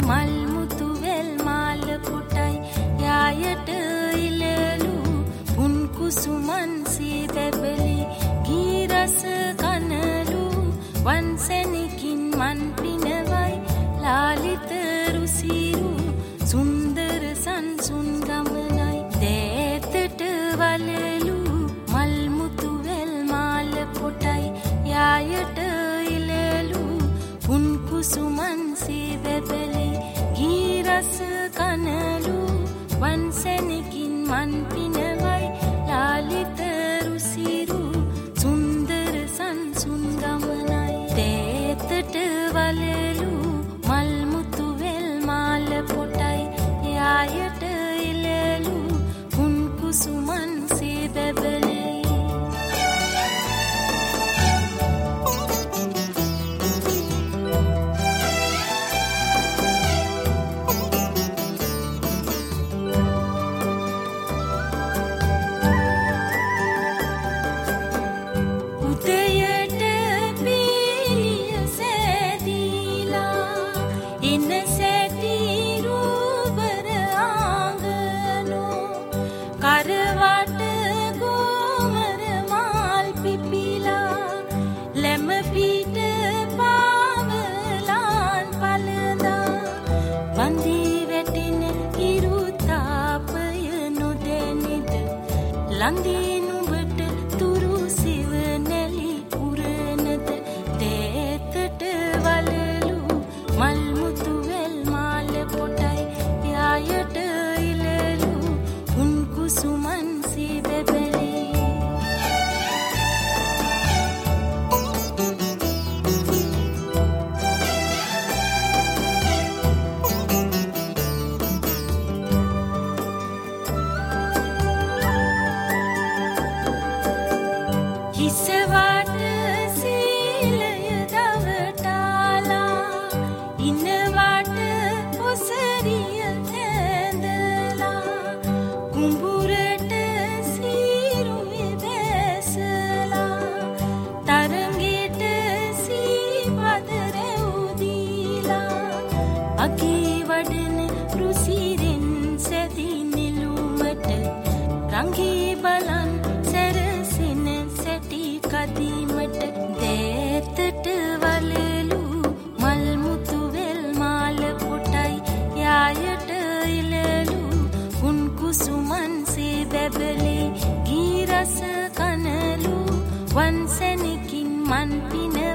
මල් මුතු වෙල් මාල පුටයි යායට ඉලලු පුන් කුසුමන් සී බැබලි ගී රස කනලු වන්සෙනකින් මන් පිනවයි ලාලිත රුසිරු සුන්දර සංසුන් ගමනයි දේතට වලලු මල් මුතු වෙල් මාල පුටයි යායට ඉලලු පුන් කුසුමන් සී බැබලි ගී රස කනලු වන්සෙනකින් මන් පිනවයි ලාලිත රුසිරු සුන්දර සංසුන් ගමනයි දේතට වලලු මල් මුතු වෙල් මාල පොටයි යායට ඉලලු පුන් කුසුමන් සී බැබලි ලන්දිනුඹට තුරු සිව නැලි පුරනද දේතට වලලු මල් මුතු වෙල් මාල පොටයි යායට ඉලලු පුන් කුසුමන් සී බැබලි රංගී බලන් සැරසින සැටි කදීමට දේතට වලලු මල් මුතු වෙල් මාල පොටයි යායට ඉලලු පුන් කුසුමන් සී බැබලි ගී රස කනලු වන්සෙනකින් මන් පින